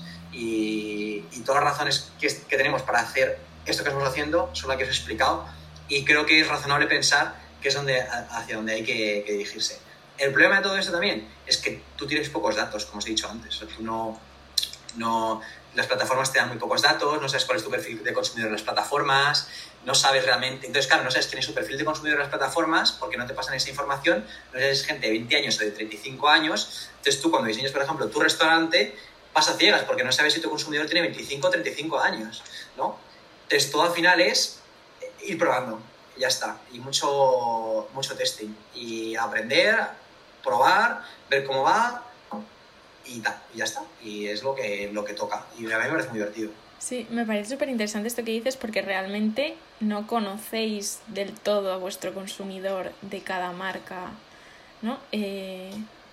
Y, y todas las razones que, que tenemos para hacer esto que estamos haciendo son las que os he explicado y creo que es razonable pensar que es donde, hacia donde hay que, que dirigirse. El problema de todo esto también es que tú tienes pocos datos, como os he dicho antes. O sea, tú no, no, las plataformas te dan muy pocos datos, no sabes cuál es tu perfil de consumidor en las plataformas, no sabes realmente... Entonces, claro, no sabes quién es su perfil de consumidor en las plataformas porque no te pasan esa información, no sabes gente de veinte años o de treinta y cinco años. Entonces, tú cuando diseñas, por ejemplo, tu restaurante, vas a ciegas porque no sabes si tu consumidor tiene veinticinco o treinta y cinco años, ¿no? Entonces, todo al final es ir probando, y ya está. Y mucho, mucho testing. Y aprender, probar, ver cómo va y tal, y ya está. Y es lo que, lo que toca. Y a mí me parece muy divertido. Sí, me parece súper interesante esto que dices porque realmente no conocéis del todo a vuestro consumidor de cada marca, ¿no? Eh...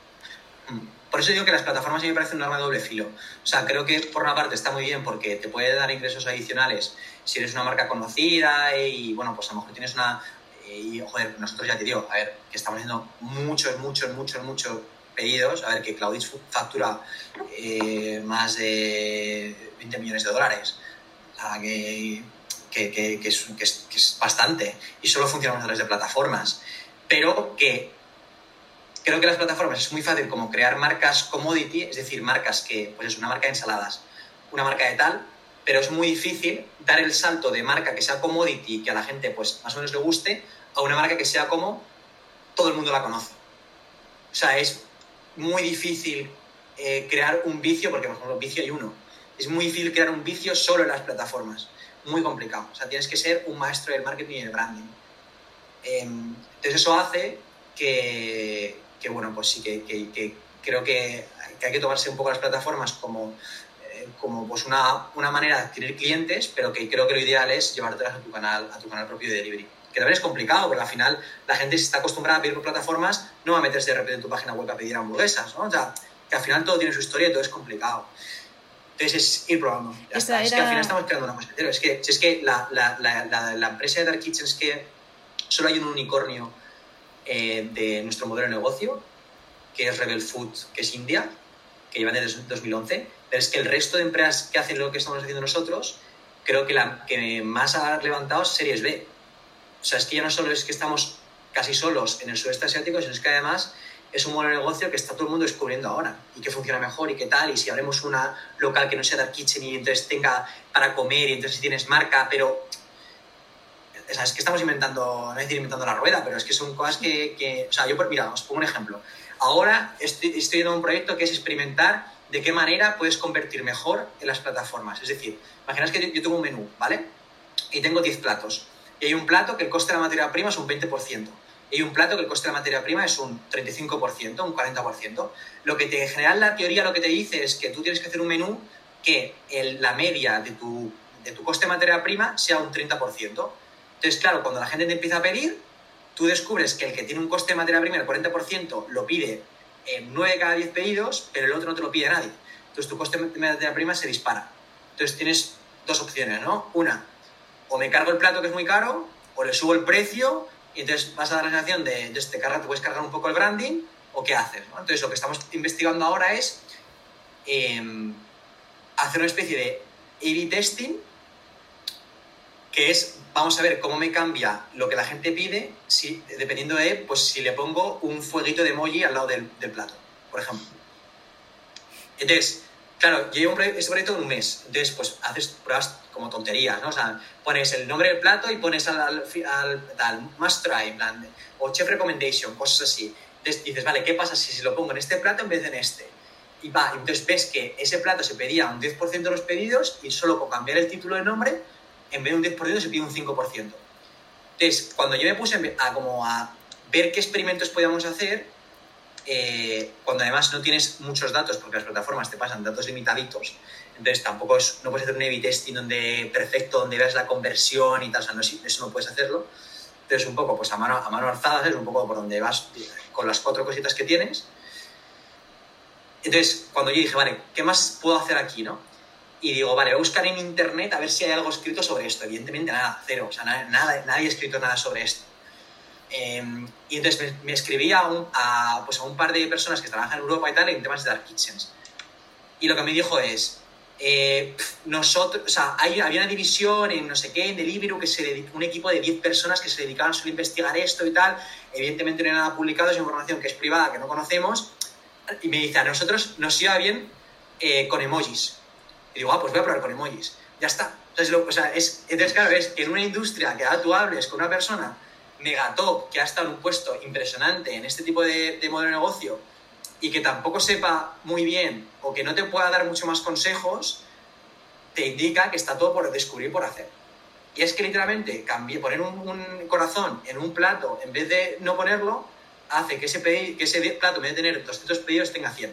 Por eso digo que las plataformas a mí me parecen un arma de doble filo. O sea, creo que por una parte está muy bien porque te puede dar ingresos adicionales si eres una marca conocida y, bueno, pues a lo mejor tienes una... Y, joder, nosotros ya te digo, a ver, que estamos haciendo muchos, muchos, muchos, muchos pedidos. A ver, que Clauditz factura eh, más de veinte millones de dólares. O sea, que, que, que, que, es, que, es, que es bastante. Y solo funcionamos a través de plataformas. Pero que creo que las plataformas es muy fácil como crear marcas commodity, es decir, marcas que, pues es una marca de ensaladas, una marca de tal, pero es muy difícil dar el salto de marca que sea commodity, que a la gente pues más o menos le guste, a una marca que sea como todo el mundo la conoce. O sea, es muy difícil eh, crear un vicio, porque por ejemplo, vicio hay uno. Es muy difícil crear un vicio solo en las plataformas. Muy complicado. O sea, tienes que ser un maestro del marketing y del branding. Eh, entonces eso hace que, que bueno, pues sí, que, que, que creo que, que hay que tomarse un poco las plataformas como, eh, como pues una, una manera de adquirir clientes, pero que creo que lo ideal es llevártelas a tu canal, a tu canal propio de delivery. Que también es complicado, porque al final la gente se está acostumbrada a pedir por plataformas, no va a meterse de repente en tu página web a pedir hamburguesas, ¿no? O sea, que al final todo tiene su historia y todo es complicado. Entonces es ir probando. Ya está. Era... Es que al final estamos creando una cosa entera. Es que, si es que la, la, la, la, la empresa de Dark Kitchen es que solo hay un unicornio eh, de nuestro modelo de negocio, que es Rebel Food, que es India, que llevan desde dos mil once, pero es que el resto de empresas que hacen lo que estamos haciendo nosotros, creo que la que más ha levantado es Series B. O sea, es que ya no solo es que estamos casi solos en el sudeste asiático, sino es que además es un modelo de negocio que está todo el mundo descubriendo ahora y que funciona mejor y qué tal, y si abrimos una local que no sea Dark Kitchen y entonces tenga para comer y entonces tienes marca, pero o sea, es que estamos inventando, no voy a decir inventando la rueda, pero es que son cosas que, que o sea, yo, mira, os pongo un ejemplo. Ahora estoy, estoy en un proyecto que es experimentar de qué manera puedes convertir mejor en las plataformas. Es decir, imaginaos que yo, yo tengo un menú, ¿vale? Y tengo diez platos. Y hay un plato que el coste de la materia prima es un veinte por ciento. Y hay un plato que el coste de la materia prima es un treinta y cinco por ciento, un cuarenta por ciento. Lo que te, en general, la teoría lo que te dice es que tú tienes que hacer un menú que el, la media de tu, de tu coste de materia prima sea un treinta por ciento. Entonces, claro, cuando la gente te empieza a pedir, tú descubres que el que tiene un coste de materia prima del cuarenta por ciento lo pide en nueve de cada diez pedidos, pero el otro no te lo pide nadie. Entonces, tu coste de materia prima se dispara. Entonces, tienes dos opciones, ¿no? Una, o me cargo el plato que es muy caro, o le subo el precio, y entonces vas a dar la sensación de, entonces te, carga, te puedes cargar un poco el branding, o qué haces, ¿no? Entonces, lo que estamos investigando ahora es eh, hacer una especie de A B testing, que es, vamos a ver cómo me cambia lo que la gente pide, si, dependiendo de, pues, si le pongo un fueguito de emoji al lado del, del plato, por ejemplo. Entonces, claro, yo llevo un proyecto, este proyecto en un mes, entonces, pues, haces pruebas como tonterías, ¿no? O sea, pones el nombre del plato y pones al, al, al tal, must try, en plan, o chef recommendation, cosas así. Entonces dices, vale, ¿qué pasa si, si lo pongo en este plato en vez de en este? Y va, entonces ves que ese plato se pedía un diez por ciento de los pedidos y solo con cambiar el título de nombre, en vez de un diez por ciento se pide un cinco por ciento. Entonces, cuando yo me puse a, como a ver qué experimentos podíamos hacer, eh, cuando además no tienes muchos datos, porque las plataformas te pasan datos limitaditos, entonces tampoco es, no puedes hacer un A B testing donde, perfecto, donde veas la conversión y tal, o sea, no, eso no puedes hacerlo. Entonces, un poco pues a mano, a mano alzada, es un poco por donde vas con las cuatro cositas que tienes. Entonces, cuando yo dije, vale, ¿qué más puedo hacer aquí, no? Y digo, vale, voy a buscar en internet a ver si hay algo escrito sobre esto. Evidentemente nada, cero, o sea, nada, nada, nadie ha escrito nada sobre esto. Eh, y entonces me, me escribí a un, a, pues a un par de personas que trabajan en Europa y tal en temas de dark kitchens. Y lo que me dijo es, eh, nosotros, o sea, hay, había una división en no sé qué, en Deliveroo, que se dedica, un equipo de diez personas que se dedicaban solo a investigar esto y tal. Evidentemente no hay nada publicado, es información que es privada, que no conocemos. Y me dice, a nosotros nos iba bien eh, con emojis. Y digo, ah, pues voy a probar con emojis. Ya está. Entonces, lo, o sea, es, entonces claro, es que en una industria que ahora tú hables con una persona megatop que ha estado en un puesto impresionante en este tipo de, de modelo de negocio y que tampoco sepa muy bien o que no te pueda dar mucho más consejos, te indica que está todo por descubrir y por hacer. Y es que literalmente cambié, poner un, un corazón en un plato en vez de no ponerlo, hace que ese, pedi, que ese plato, en vez de tener doscientos pedidos, tenga cien.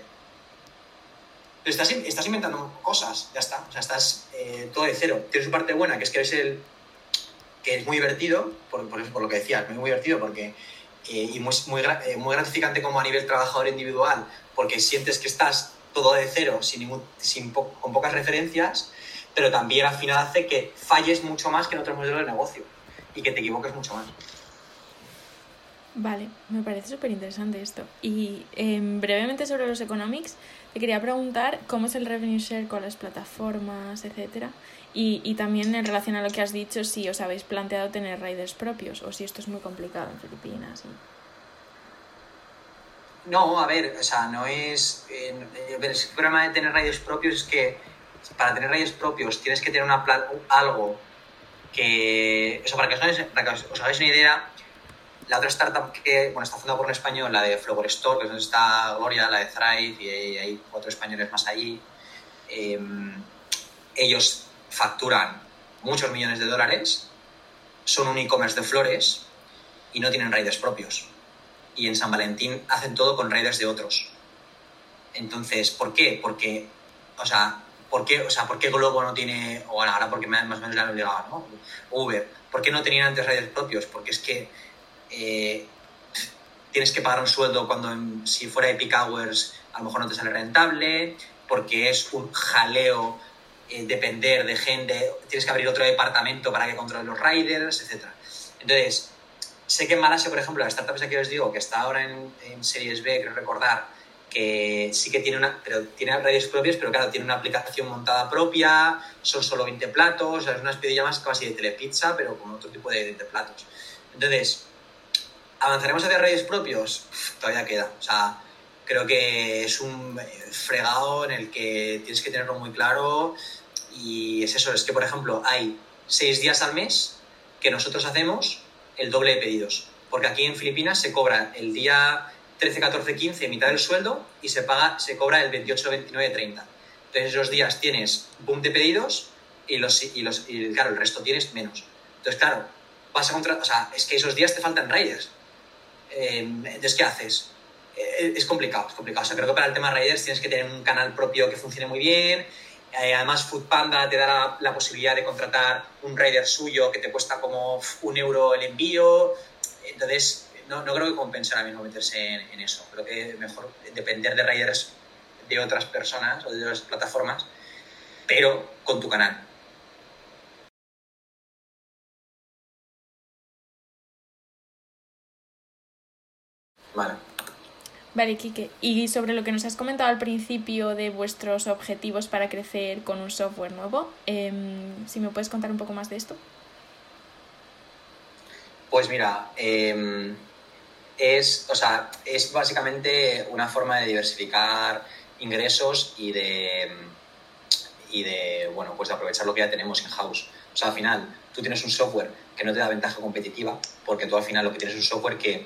Pero estás, estás inventando cosas, ya está. O sea, estás eh, todo de cero. Tienes su parte buena, que es que eres el... que es muy divertido, por, por, por lo que decías, muy, muy divertido, porque... Eh, y muy, muy, eh, muy gratificante como a nivel trabajador individual, porque sientes que estás todo de cero, sin ningún, sin po con pocas referencias, pero también al final hace que falles mucho más que en otros modelos de negocio y que te equivoques mucho más. Vale, me parece súper interesante esto. Y eh, brevemente sobre los economics, te quería preguntar cómo es el revenue share con las plataformas, etcétera. Y, y también en relación a lo que has dicho, si os habéis planteado tener riders propios o si esto es muy complicado en Filipinas. Y... No, a ver, o sea, no es... Eh, el problema de tener riders propios es que para tener riders propios tienes que tener una algo que... Eso, para que os hagáis, para que os hagáis una idea... La otra startup que bueno, está fundada por un español, la de Flower Store, que es donde está Gloria, la de Thrive, y hay cuatro españoles más allí. Eh, ellos facturan muchos millones de dólares, son un e-commerce de flores y no tienen riders propios. Y en San Valentín hacen todo con riders de otros. Entonces, ¿por qué? Porque, o sea, ¿por qué, o sea, ¿por qué Globo no tiene, o bueno, ahora porque más o menos le han obligado, ¿no? Uber, ¿por qué no tenían antes riders propios? Porque es que Eh, tienes que pagar un sueldo cuando en, si fuera de peak hours a lo mejor no te sale rentable, porque es un jaleo eh, depender de gente, tienes que abrir otro departamento para que controle los riders, etcétera. Entonces, sé que en Malasia, por ejemplo, la startup esa que os digo, que está ahora en, en Series B, creo recordar, que sí que tiene una, pero tiene riders propios, pero claro, tiene una aplicación montada propia, son solo veinte platos, o sea, es una especie ya más casi de telepizza, pero con otro tipo de, de platos. Entonces, ¿avanzaremos hacia riders propios? Uf, todavía queda. O sea, creo que es un fregado en el que tienes que tenerlo muy claro y es eso, es que, por ejemplo, hay seis días al mes que nosotros hacemos el doble de pedidos. Porque aquí en Filipinas se cobra el día trece, catorce, quince, mitad del sueldo y se paga, se cobra el veintiocho, veintinueve, treinta. Entonces esos días tienes boom de pedidos y, los, y, los, y claro, el resto tienes menos. Entonces, claro, vas a contra... O sea, es que esos días te faltan riders. Eh, entonces, ¿qué haces? Eh, es complicado, es complicado. O sea, creo que para el tema riders tienes que tener un canal propio que funcione muy bien. Eh, además, Foodpanda te da la, la posibilidad de contratar un rider suyo que te cuesta como un euro el envío. Entonces, no, no creo que compense ahora mismo meterse en, en eso. Creo que mejor depender de riders de otras personas o de otras plataformas, pero con tu canal. Vale. Vale, Quique. Y sobre lo que nos has comentado al principio de vuestros objetivos para crecer con un software nuevo, eh, si me puedes contar un poco más de esto. Pues mira, eh, es, o sea, es básicamente una forma de diversificar ingresos y de, y de, bueno, pues de aprovechar lo que ya tenemos in-house. O sea, al final, tú tienes un software que no te da ventaja competitiva, porque tú al final lo que tienes es un software que,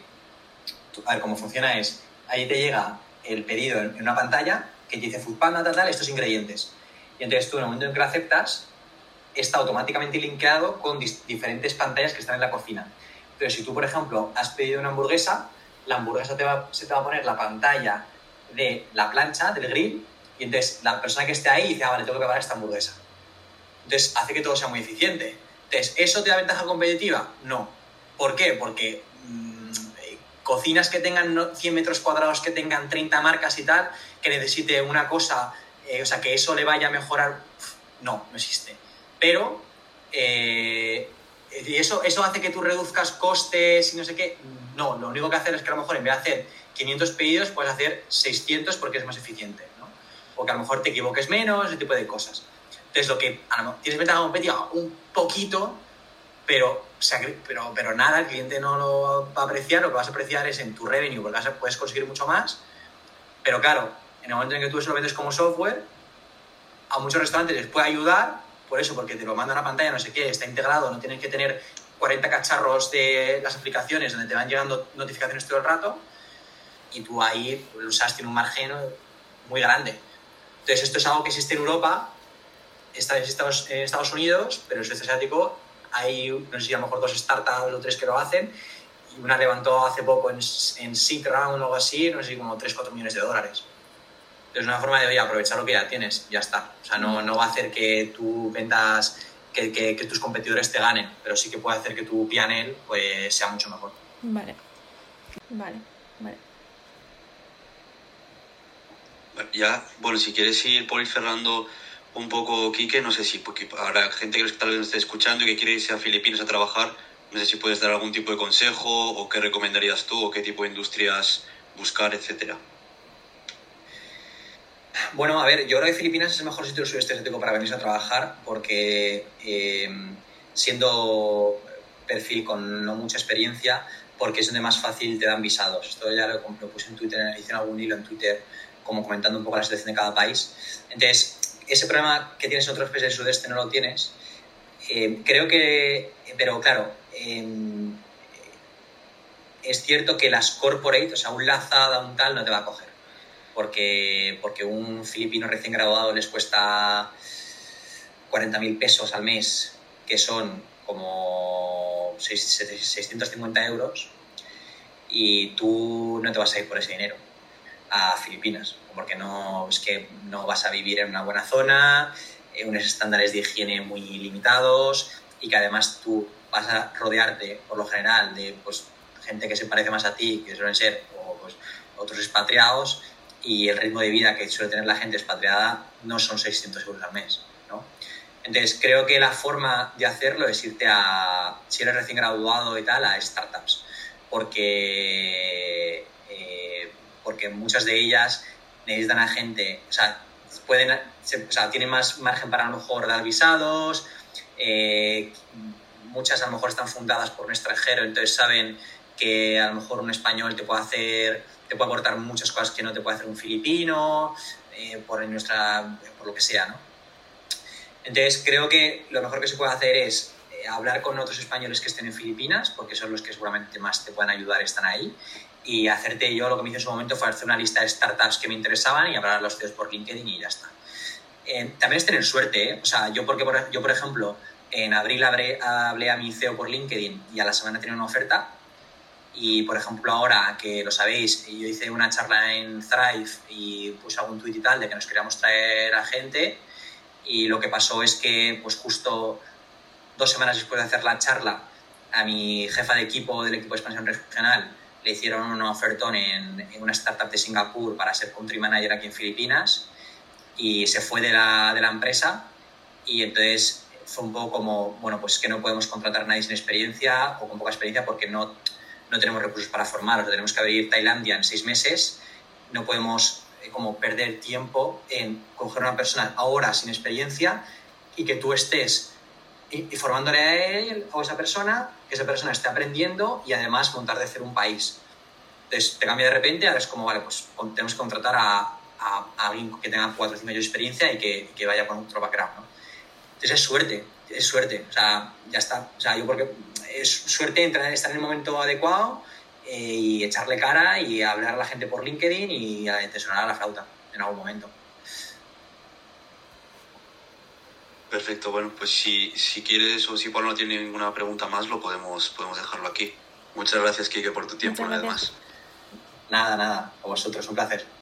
a ver, cómo funciona es, ahí te llega el pedido en una pantalla que te dice Foodpanda, tal, tal, estos ingredientes. Y entonces tú, en el momento en que lo aceptas, está automáticamente linkeado con diferentes pantallas que están en la cocina. Pero si tú, por ejemplo, has pedido una hamburguesa, la hamburguesa te va, se te va a poner la pantalla de la plancha, del grill, y entonces la persona que esté ahí dice, ah, vale, tengo que preparar esta hamburguesa. Entonces hace que todo sea muy eficiente. Entonces, ¿eso te da ventaja competitiva? No. ¿Por qué? Porque mmm, cocinas que tengan cien metros cuadrados, que tengan treinta marcas y tal, que necesite una cosa, eh, o sea, que eso le vaya a mejorar, no, no existe. Pero eh, y eso, eso hace que tú reduzcas costes y no sé qué. No, lo único que hacer es que a lo mejor en vez de hacer quinientos pedidos puedes hacer seiscientos porque es más eficiente, ¿no? O que a lo mejor te equivoques menos, ese tipo de cosas. Entonces, lo que a lo mejor tienes ventaja competitiva un poquito, pero, o sea, pero, pero nada, el cliente no lo va a apreciar. Lo que vas a apreciar es en tu revenue, porque vas a, puedes conseguir mucho más. Pero claro, en el momento en que tú eso lo vendes como software, a muchos restaurantes les puede ayudar. Por eso, porque te lo manda a una pantalla, no sé qué, está integrado, no tienes que tener cuarenta cacharros de las aplicaciones donde te van llegando notificaciones todo el rato y tú ahí, lo usas, tiene un margen muy grande. Entonces, esto es algo que existe en Europa, está en Estados, en Estados Unidos, pero en el sudeste asiático hay, no sé si a lo mejor dos startups o tres que lo hacen, y una levantó hace poco en, en seed round o algo así, no sé si como tres cuatro millones de dólares. Es una forma de, oye, aprovechar lo que ya tienes, ya está. O sea, no, no va a hacer que tú ventas, que, que, que tus competidores te ganen, pero sí que puede hacer que tu P and L pues, sea mucho mejor. Vale, vale, vale. Ya, bueno, si quieres ir por ir cerrando un poco, Quique, no sé si, porque habrá gente que tal vez nos esté escuchando y que quiere irse a Filipinas a trabajar, no sé si puedes dar algún tipo de consejo o qué recomendarías tú o qué tipo de industrias buscar, etcétera. Bueno, a ver, yo creo que Filipinas es el mejor sitio del sudeste asiático para venirse a trabajar porque eh, siendo perfil con no mucha experiencia, porque es donde más fácil te dan visados. Esto ya lo, lo puse en Twitter, hice algún hilo en Twitter como comentando un poco la situación de cada país. Entonces, ese problema que tienes en otros países del sudeste no lo tienes. Eh, creo que, pero claro, eh, es cierto que las corporate, o sea, un Lazada, un tal, no te va a coger. Porque, porque un filipino recién graduado les cuesta cuarenta mil pesos al mes, que son como seiscientos cincuenta euros, y tú no te vas a ir por ese dinero a Filipinas, porque no, es que no vas a vivir en una buena zona, en unos estándares de higiene muy limitados, y que además tú vas a rodearte, por lo general, de pues, gente que se parece más a ti, que suelen ser o, pues, otros expatriados, y el ritmo de vida que suele tener la gente expatriada no son seiscientos euros al mes, ¿no? Entonces, creo que la forma de hacerlo es irte a, si eres recién graduado y tal, a startups, porque, eh, porque muchas de ellas necesitan a gente, o sea, pueden, o sea, tienen más margen para a lo mejor dar visados, eh, muchas a lo mejor están fundadas por un extranjero, entonces saben que a lo mejor un español te puede hacer... te puede aportar muchas cosas que no te puede hacer un filipino, eh, por, nuestra, por lo que sea, ¿no? Entonces, creo que lo mejor que se puede hacer es hablar con otros españoles que estén en Filipinas, porque son los que seguramente más te puedan ayudar, están ahí, y hacerte, yo lo que me hice en su momento fue hacer una lista de startups que me interesaban y hablar a los C E Os por LinkedIn y ya está. Eh, también es tener suerte, ¿eh? O sea, yo, porque por, yo por ejemplo, en abril hablé, hablé a mi C E O por LinkedIn y a la semana tenía una oferta. Y, por ejemplo, ahora que lo sabéis, yo hice una charla en Thrive y puse algún tuit y tal de que nos queríamos traer a gente, y lo que pasó es que pues justo dos semanas después de hacer la charla a mi jefa de equipo del equipo de expansión regional le hicieron un ofertón en, en una startup de Singapur para ser country manager aquí en Filipinas, y se fue de la, de la empresa, y entonces fue un poco como, bueno, pues que no podemos contratar a nadie sin experiencia o con poca experiencia porque no, no tenemos recursos para formarlos, tenemos que abrir Tailandia en seis meses, no podemos eh, como perder tiempo en coger a una persona ahora sin experiencia y que tú estés y, y formándole a él o a esa persona, que esa persona esté aprendiendo y además montar de cero un país. Entonces te cambia de repente, ahora es como, vale, pues tenemos que contratar a, a, a alguien que tenga cuatro o cinco años de experiencia y que, que vaya con otro background, ¿no? Entonces es suerte, es suerte, o sea, ya está. O sea, yo porque es suerte entrar, estar en el momento adecuado eh, y echarle cara y hablar a la gente por LinkedIn y a, te sonará la flauta en algún momento. Perfecto, bueno, pues si, si quieres o si Pablo no tiene ninguna pregunta más, lo podemos, podemos dejarlo aquí. Muchas gracias, Quique, por tu tiempo, Muchas una vez gracias. más. Nada, nada, a vosotros, un placer.